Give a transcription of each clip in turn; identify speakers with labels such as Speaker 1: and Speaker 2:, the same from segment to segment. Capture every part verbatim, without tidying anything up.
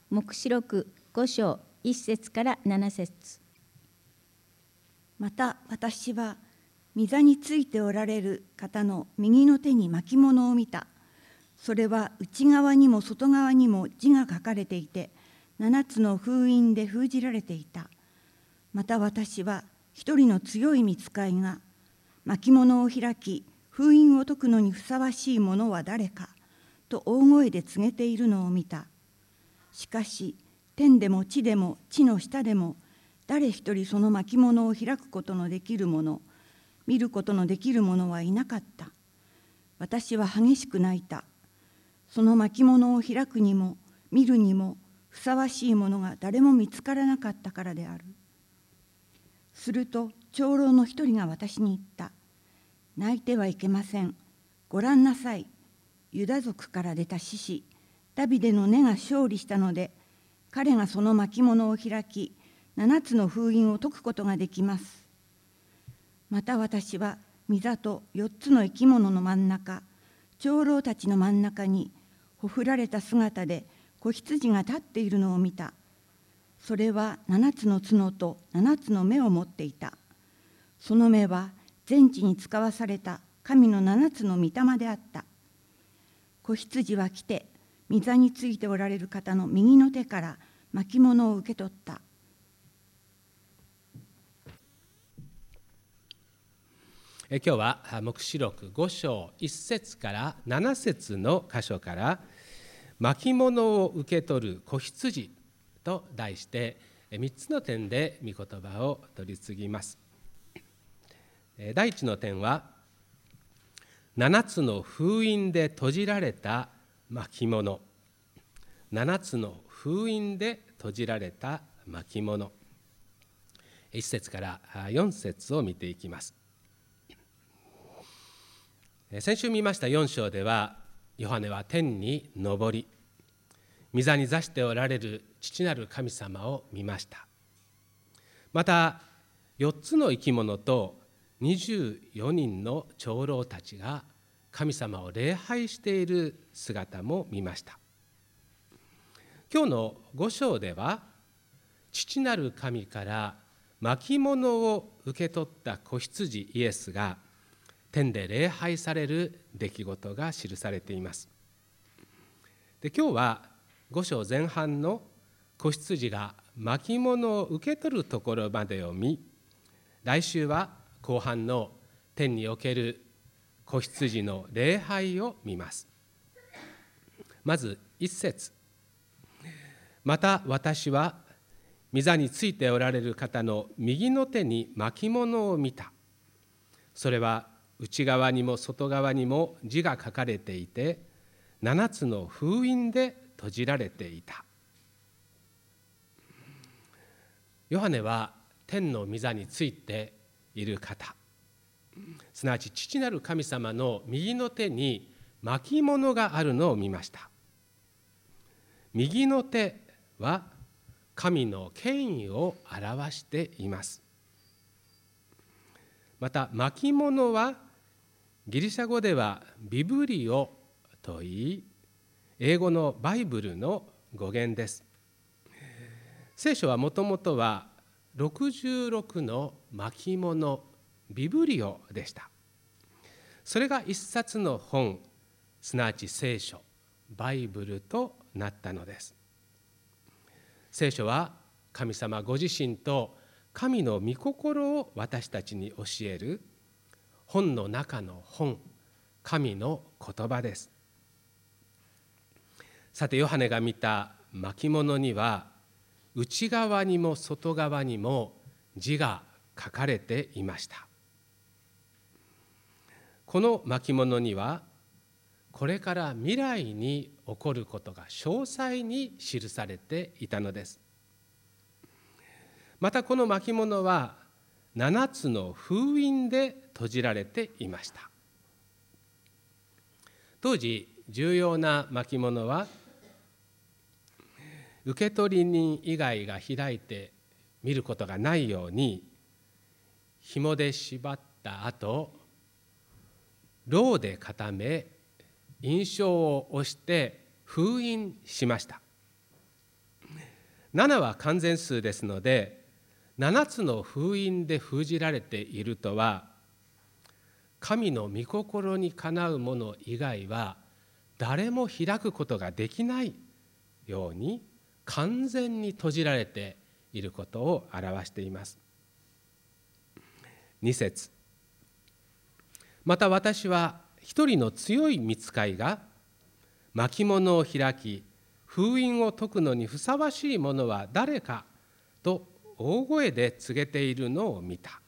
Speaker 1: 黙示録ご章いっ節からなな節。
Speaker 2: また私は御座についておられる方の右の手に巻物を見た。それは内側にも外側にも字が書かれていて、七つの封印で封じられていた。また私は一人の強い御使いが巻物を開き、封印を解くのにふさわしいものは誰かと大声で告げているのを見た。しかし天でも地でも地の下でも誰一人その巻物を開くことのできる者、見ることのできる者はいなかった。私は激しく泣いた。その巻物を開くにも見るにもふさわしいものが誰も見つからなかったからである。すると長老の一人が私に言った。泣いてはいけません。ご覧なさい。ユダ族から出た獅子、ダビデの根が勝利したので、彼がその巻物を開き、七つの封印を解くことができます。また私は御座と四つの生き物の真ん中、長老たちの真ん中に、ほふられた姿で子羊が立っているのを見た。それは七つの角と七つの目を持っていた。その目は全地に使わされた神の七つの御霊であった。子羊は来て、御座についておられる方の右の手から巻物を受け取った。
Speaker 3: え今日は黙示録ご章いっ節からなな節の箇所から巻物を受け取る子羊と題してみっつの点で御言葉を取り次ぎます。第一の点は七つの封印で閉じられた巻物。七つの封印で閉じられた巻物。いっ節からよん節を見ていきます。先週見ましたよん章では、ヨハネは天に昇り、御座に座しておられる父なる神様を見ました。また、よっつの生き物とにじゅうよにんの長老たちが神様を礼拝している姿も見ました。今日のご章では、父なる神から巻物を受け取った子羊イエスが、天で礼拝される出来事が記されています。で今日はご章前半の子羊が巻物を受け取るところまでを見、来週は後半の天における子羊の礼拝を見ます。まず一節。また私は御座についておられる方の右の手に巻物を見た。それは内側にも外側にも字が書かれていて、七つの封印で閉じられていた。ヨハネは天の御座についている方、すなわち父なる神様の右の手に巻物があるのを見ました。右の手は神の権威を表しています。また巻物はギリシャ語ではビブリオといい、英語のバイブルの語源です。聖書はもともとはろくじゅうろくの巻物、ビブリオでした。それが一冊の本、すなわち聖書、バイブルとなったのです。聖書は神様ご自身と神の御心を私たちに教える本の中の本、神の言葉です。さて、ヨハネが見た巻物には、内側にも外側にも字が書かれていました。この巻物には、これから未来に起こることが詳細に記されていたのです。またこの巻物は、七つの封印で閉じられていました。当時重要な巻物は、受取人以外が開いて見ることがないように紐で縛った後、ろうで固め印章を押して封印しました。 ななは完全数ですので、ななつの封印で封じられているとは、神の御心にかなうもの以外は誰も開くことができないように完全に閉じられていることを表しています。に節、また私は一人の強い御使いが巻物を開き、封印を解くのにふさわしいものは誰かと大声で告げているのを見た。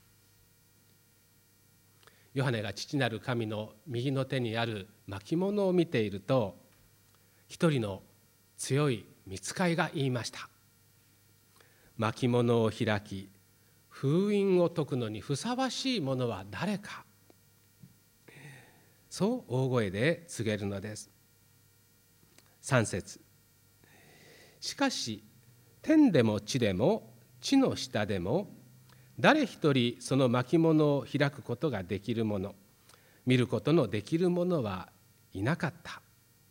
Speaker 3: ヨハネが父なる神の右の手にある巻物を見ていると、一人の強い御使いが言いました。巻物を開き、封印を解くのにふさわしいものは誰か。そう大声で告げるのです。さん節、しかし天でも地でも地の下でも誰一人その巻物を開くことができる者、見ることのできる者はいなかった。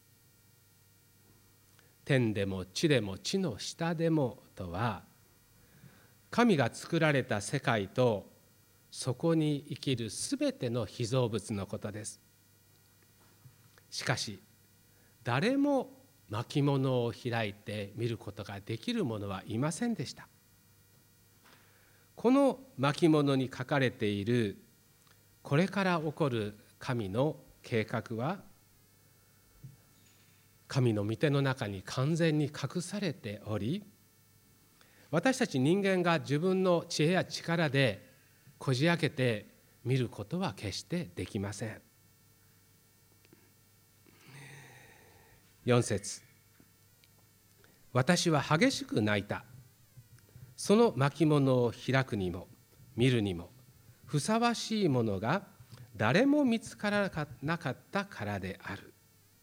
Speaker 3: 天でも地でも地の下でもとは、神が作られた世界とそこに生きるすべての被造物のことです。しかし誰も巻物を開いて見ることができる者はいませんでした。この巻物に書かれているこれから起こる神の計画は、神の御手の中に完全に隠されており、私たち人間が自分の知恵や力でこじ開けて見ることは決してできません。よん節、私は激しく泣いた。その巻物を開くにも見るにもふさわしいものが誰も見つからなかったからである。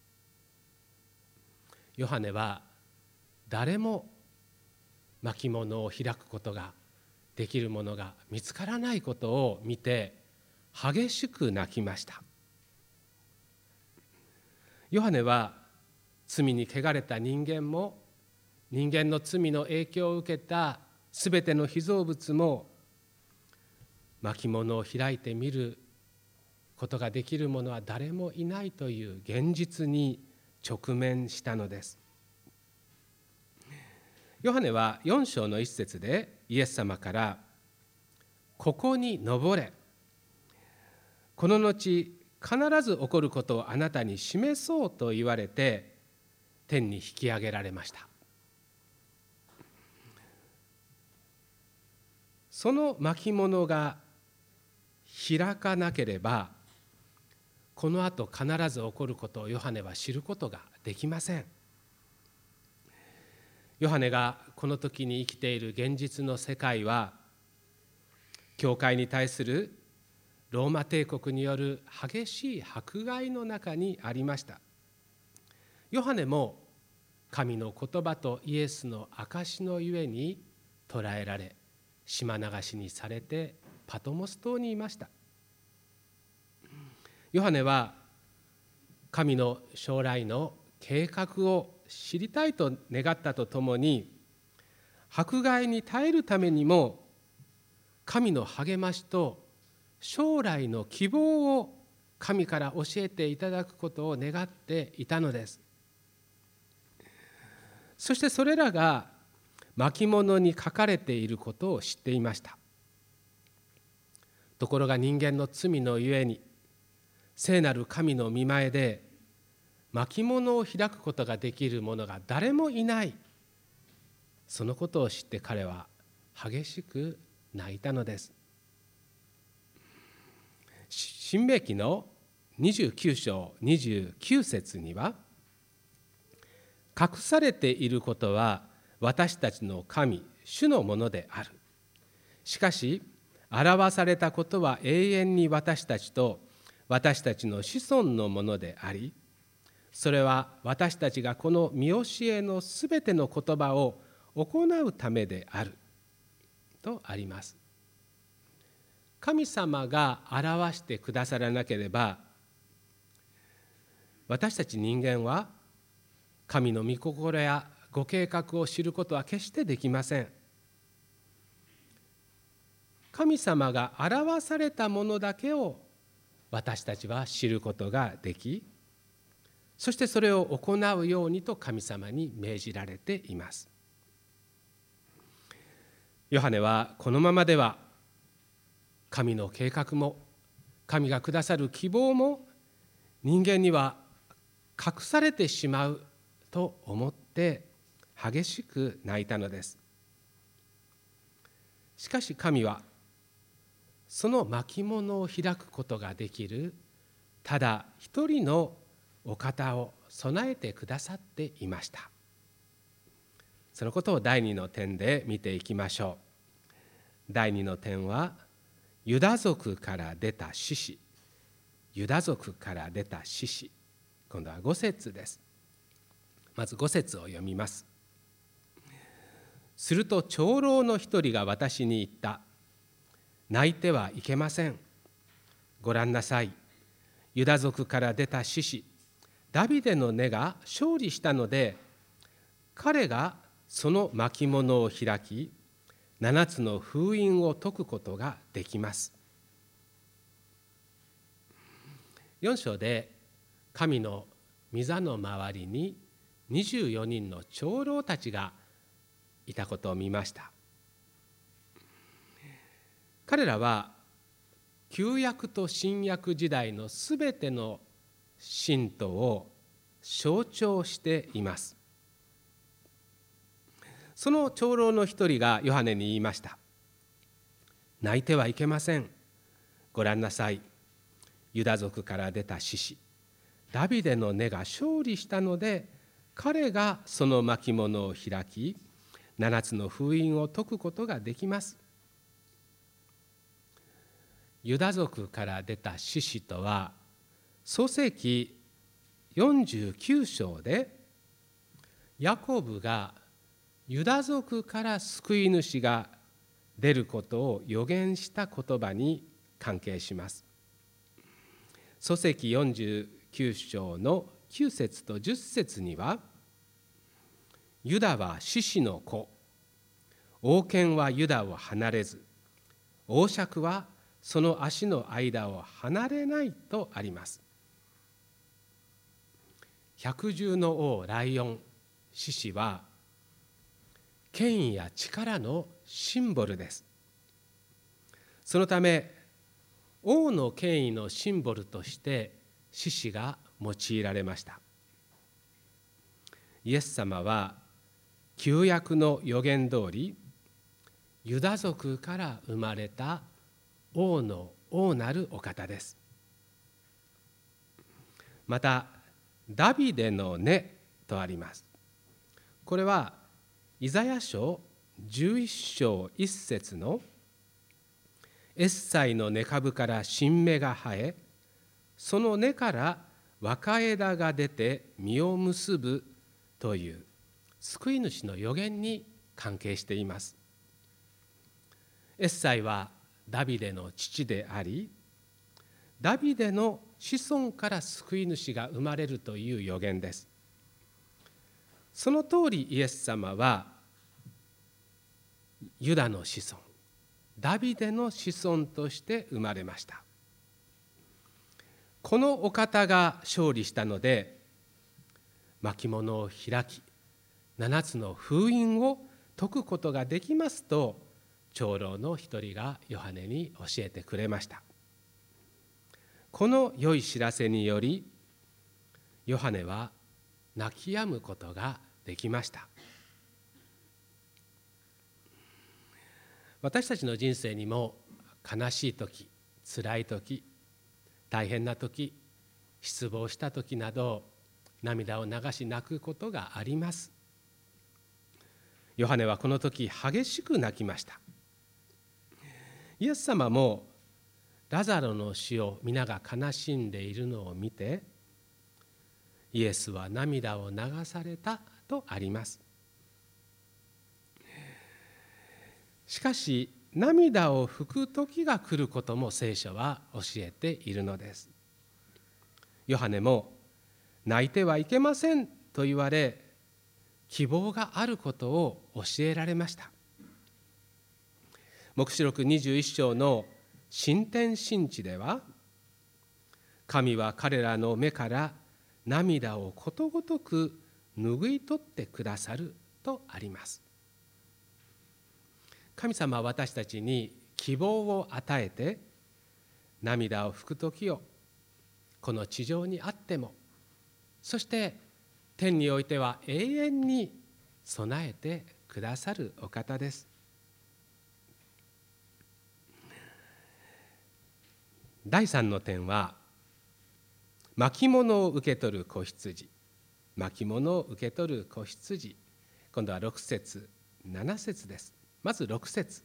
Speaker 3: ヨハネは誰も巻物を開くことができるものが見つからないことを見て激しく泣きました。ヨハネは罪に汚れた人間も、人間の罪の影響を受けたすべての被造物も、巻物を開いて見ることができる者は誰もいないという現実に直面したのです。ヨハネはよん章の一節でイエス様から、ここに登れ、この後必ず起こることをあなたに示そうと言われて天に引き上げられました。その巻物が開かなければ、このあと必ず起こることをヨハネは知ることができません。ヨハネがこの時に生きている現実の世界は、教会に対するローマ帝国による激しい迫害の中にありました。ヨハネも神の言葉とイエスの証のゆえに捕らえられ、島流しにされてパトモス島にいました。ヨハネは神の将来の計画を知りたいと願ったとともに、迫害に耐えるためにも神の励ましと将来の希望を神から教えていただくことを願っていたのです。そしてそれらが巻物に書かれていることを知っていました。ところが人間の罪のゆえに、聖なる神の御前で巻物を開くことができる者が誰もいない、そのことを知って彼は激しく泣いたのです。申命記のにじゅうきゅう章にじゅうきゅう節には、隠されていることは私たちの神主のものである。しかし表されたことは永遠に私たちと私たちの子孫のものであり、それは私たちがこの見教えのすべての言葉を行うためであるとあります。神様が表してくださらなければ、私たち人間は神の御心やご計画を知ることは決してできません。神様が表されたものだけを私たちは知ることができ、そしてそれを行うようにと神様に命じられています。ヨハネはこのままでは神の計画も神がくださる希望も人間には隠されてしまうと思って激しく泣いたのです。しかし神はその巻物を開くことができるただ一人のお方を備えてくださっていました。そのことを第二の点で見ていきましょう。第二の点はユダ族から出た獅子、ユダ族から出た獅子。今度は五節です。まず五節を読みます。すると長老の一人が私に言った。泣いてはいけません。ご覧なさい。ユダ族から出た獅子、ダビデの根が勝利したので、彼がその巻物を開き、七つの封印を解くことができます。四章で神の御座の周りににじゅうよにんの長老たちがいたことを見ました。彼らは旧約と新約時代のすべての信徒を象徴しています。その長老の一人がヨハネに言いました。泣いてはいけません。ご覧なさい。ユダ族から出た獅子、ダビデの根が勝利したので、彼がその巻物を開き、七つの封印を解くことができます。ユダ族から出た獅子とは、創世記よんじゅうきゅう章でヤコブがユダ族から救い主が出ることを予言した言葉に関係します。創世記よんじゅうきゅう章のきゅう節とじゅっ節には、ユダは獅子の子、王権はユダを離れず、王爵はその足の間を離れないとあります。百獣の王ライオン、獅子は権威や力のシンボルです。そのため王の権威のシンボルとして獅子が用いられました。イエス様は旧約の預言通り、ユダ族から生まれた王の王なるお方です。またダビデの根とあります。これはイザヤ書じゅういっ章いち節のエッサイの根株から新芽が生え、その根から若枝が出て実を結ぶという救い主の預言に関係しています。エッサイはダビデの父であり、ダビデの子孫から救い主が生まれるという預言です。その通りイエス様はユダの子孫、ダビデの子孫として生まれました。このお方が勝利したので、巻物を開き、七つの封印を解くことができますと、長老の一人がヨハネに教えてくれました。この良い知らせにより、ヨハネは泣き止むことができました。私たちの人生にも悲しい時、辛い時、大変な時、失望した時など涙を流し泣くことがあります。ヨハネはこの時激しく泣きました。イエス様もラザロの死を皆が悲しんでいるのを見て、イエスは涙を流されたとあります。しかし涙を拭く時が来ることも聖書は教えているのです。ヨハネも泣いてはいけませんと言われ、 希望があることを教えられました。黙示録にじゅういっ章の新天新地では、神は彼らの目から涙をことごとく拭い取ってくださるとあります。神様は私たちに希望を与えて、涙を拭く時をこの地上にあっても、そして天においては永遠に備えてくださるお方です。第三の点は、巻物を受け取る子羊。巻物を受け取る子羊。今度はろく節、なな節です。まずろく節。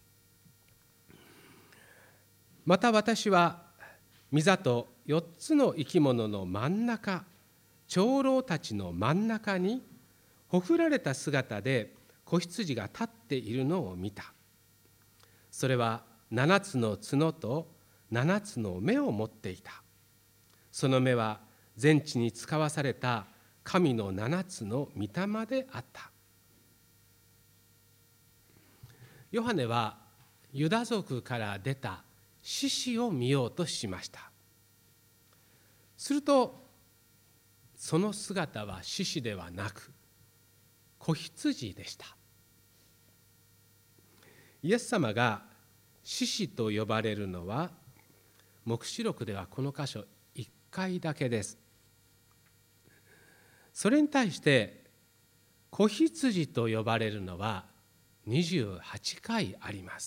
Speaker 3: また私は御座とよっつの生き物の真ん中、長老たちの真ん中にほふられた姿で子羊が立っているのを見た。それは七つの角と七つの目を持っていた。その目は全地に使わされた神の七つの御霊であった。ヨハネはユダ族から出た獅子を見ようとしました。するとその姿は獅子ではなく子羊でした。イエス様が獅子と呼ばれるのは黙示録ではこの箇所いっかいだけです。それに対して子羊と呼ばれるのはにじゅうはちかいあります。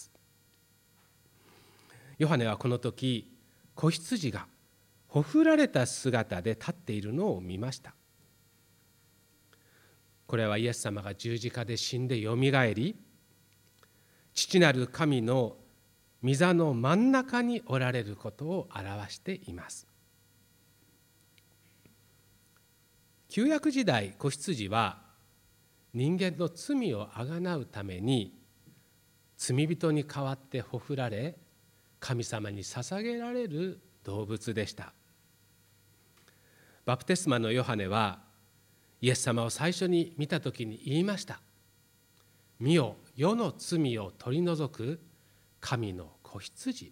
Speaker 3: ヨハネはこの時、子羊がほふられた姿で立っているのを見ました。これはイエス様が十字架で死んでよみがえり、父なる神の御座の真ん中におられることを表しています。旧約時代、子羊は人間の罪をあがなうために罪人に代わってほふられ、神様に捧げられる動物でした。バプテスマのヨハネはイエス様を最初に見たときに言いました。見よ、世の罪を取り除く神の子羊。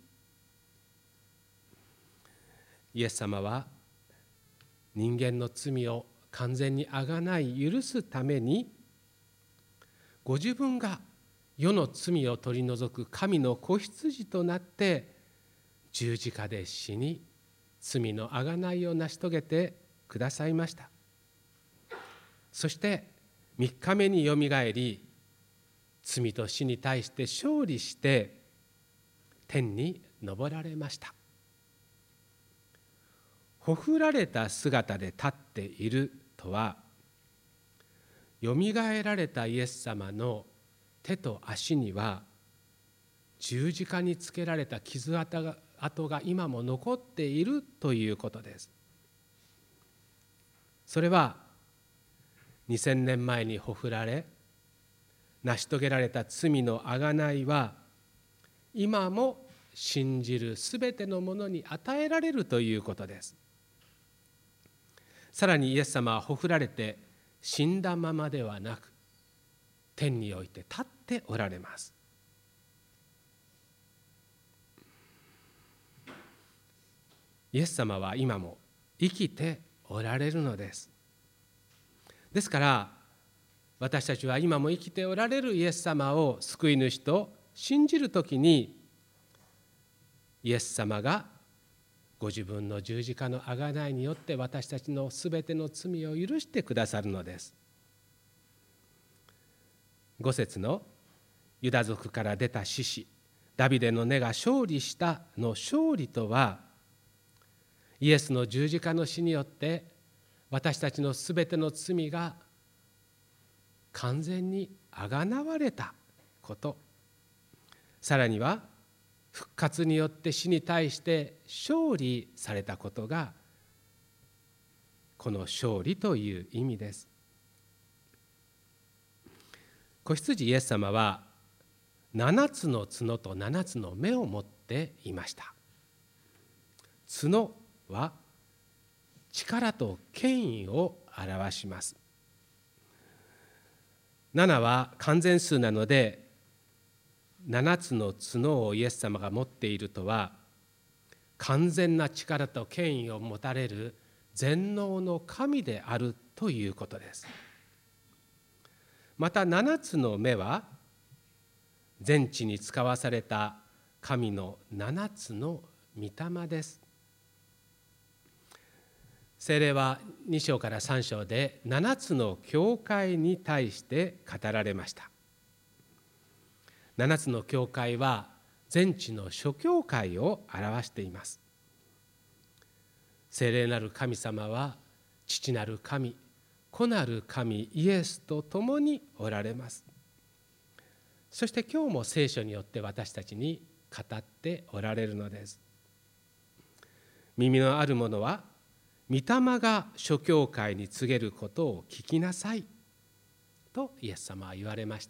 Speaker 3: イエス様は人間の罪を完全にあがない許すために、ご自分が世の罪を取り除く神の子羊となって十字架で死に、罪のあがないを成し遂げてくださいました。そして三日目によみがえり、罪と死に対して勝利して天に昇られました。ほふられた姿で立っているとは、よみがえられたイエス様の手と足には十字架につけられた傷跡が跡が今も残っているということです。それはにせんねんまえにほふられ成し遂げられた罪のあがないは今も信じるすべてのものに与えられるということです。さらにイエス様はほふられて死んだままではなく、天において立っておられます。イエス様は今も生きておられるのです。ですから私たちは今も生きておられるイエス様を救い主と信じるときに、イエス様がご自分の十字架の贖いによって私たちのすべての罪を許してくださるのです。ご節のユダ族から出た獅子、ダビデの根が勝利したの勝利とは、イエスの十字架の死によって私たちのすべての罪が完全にあがなわれたこと、さらには復活によって死に対して勝利されたことがこの勝利という意味です。子羊イエス様は七つの角と七つの目を持っていました。角は力と権威を表します。 ななは完全数なので、ななつの角をイエス様が持っているとは、完全な力と権威を持たれる全能の神であるということです。またななつの目は、全地に使わされた神のななつの御霊です。聖霊はに章からさん章でななつの教会に対して語られました。ななつの教会は全地の諸教会を表しています。聖霊なる神様は父なる神、子なる神イエスと共におられます。そして今日も聖書によって私たちに語っておられるのです。耳のある者は御霊が諸教会に告げることを聞きなさいとイエス様は言われました。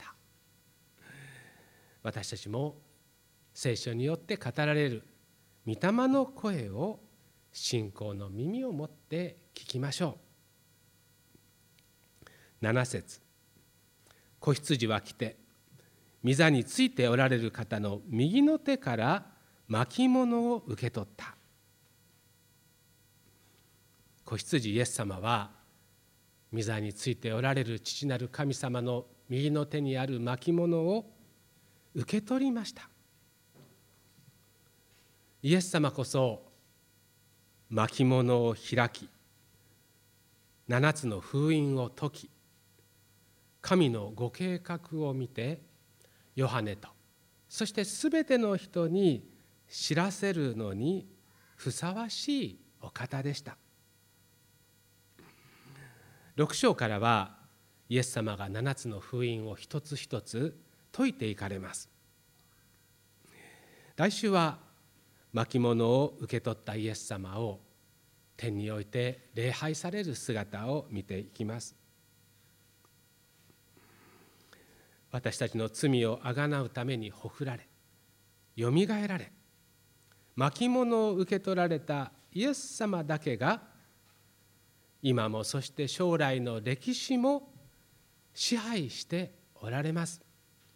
Speaker 3: 私たちも聖書によって語られる御霊の声を信仰の耳を持って聞きましょう。なな節、子羊は来て御座についておられる方の右の手から巻物を受け取った。子羊イエス様は御座についておられる父なる神様の右の手にある巻物を受け取りました。イエス様こそ巻物を開き、七つの封印を解き、神のご計画を見てヨハネと、そしてすべての人に知らせるのにふさわしいお方でした。ろく章からはイエス様が七つの封印を一つ一つ解いていかれます。来週は巻物を受け取ったイエス様を天において礼拝される姿を見ていきます。私たちの罪をあがなうためにほふられ、よみがえられ、巻物を受け取られたイエス様だけが今もそして将来の歴史も支配しておられます。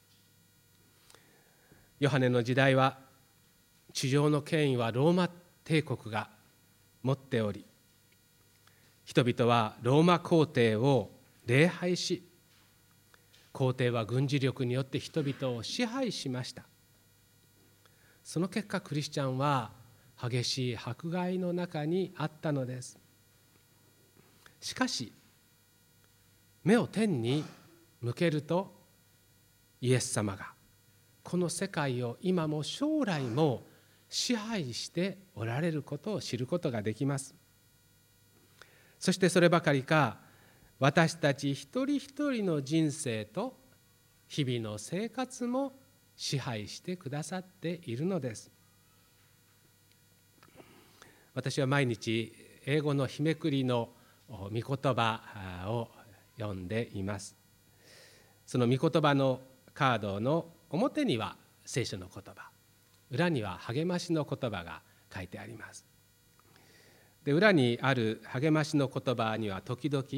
Speaker 3: ヨハネの時代は地上の権威はローマ帝国が持っており、人々はローマ皇帝を礼拝し、皇帝は軍事力によって人々を支配しました。その結果クリスチャンは激しい迫害の中にあったのです。しかし目を天に向けると、イエス様がこの世界を今も将来も支配しておられることを知ることができます。そしてそればかりか、私たち一人一人の人生と日々の生活も支配してくださっているのです。私は毎日英語の日めくりの御言葉を読んでいます。その御言葉のカードの表には聖書の言葉、裏には励ましの言葉が書いてあります。で、裏にある励ましの言葉には時々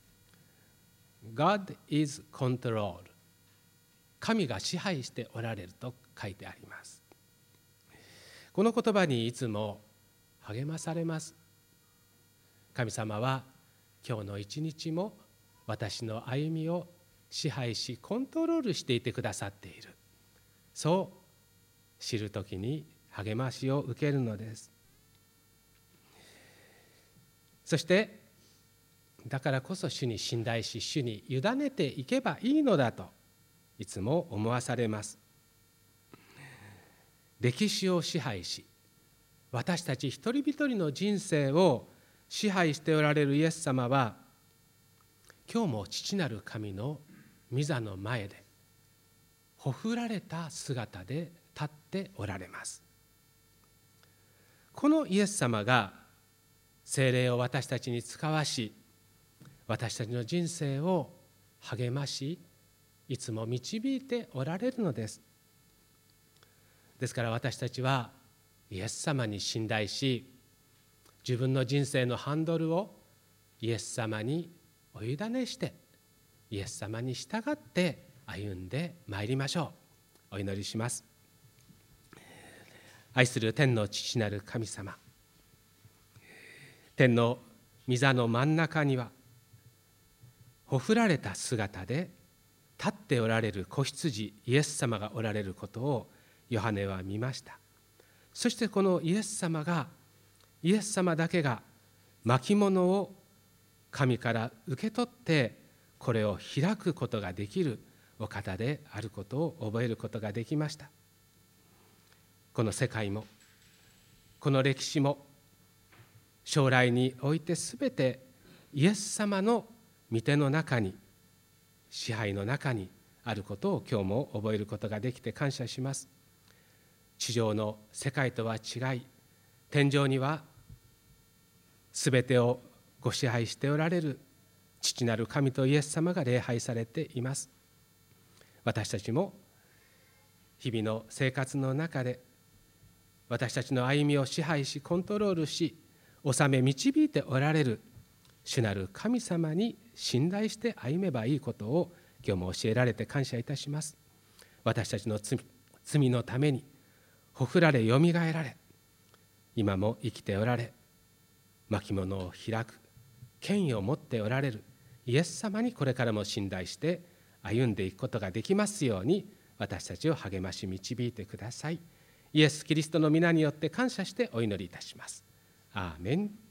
Speaker 3: God is control、 神が支配しておられると書いてあります。この言葉にいつも励まされます。神様は今日の一日も私の歩みを支配しコントロールしていてくださっている、そう知るときに励ましを受けるのです。そしてだからこそ主に信頼し、主に委ねていけばいいのだといつも思わされます。歴史を支配し、私たち一人一人の人生を支配しておられるイエス様は、今日も父なる神の御座の前でほふられた姿で立っておられます。このイエス様が聖霊を私たちに使わし、私たちの人生を励まし、いつも導いておられるのです。ですから私たちはイエス様に信頼し、自分の人生のハンドルをイエス様にお委ねして、 イエス様に従って歩んでまいりましょう。お祈りします。愛する天の父なる神様、天の御座の真ん中にはほふられた姿で立っておられる子羊イエス様がおられることをヨハネは見ました。そしてこのイエス様がイエス様だけが巻物を神から受け取ってこれを開くことができるお方であることを覚えることができました。この世界もこの歴史も将来においてすべてイエス様の御手の中に支配の中にあることを今日も覚えることができて感謝します。地上の世界とは違い、天上にはすべてをご支配しておられる父なる神とイエス様が礼拝されています。私たちも日々の生活の中で私たちの歩みを支配しコントロールし治め導いておられる主なる神様に信頼して歩めばいいことを今日も教えられて感謝いたします。私たちの 罪, 罪のためにほふられよみがえられ、今も生きておられ、巻物を開く権威を持っておられるイエス様にこれからも信頼して歩んでいくことができますように、私たちを励まし導いてください。イエス・キリストの皆によって感謝してお祈りいたします。アーメン。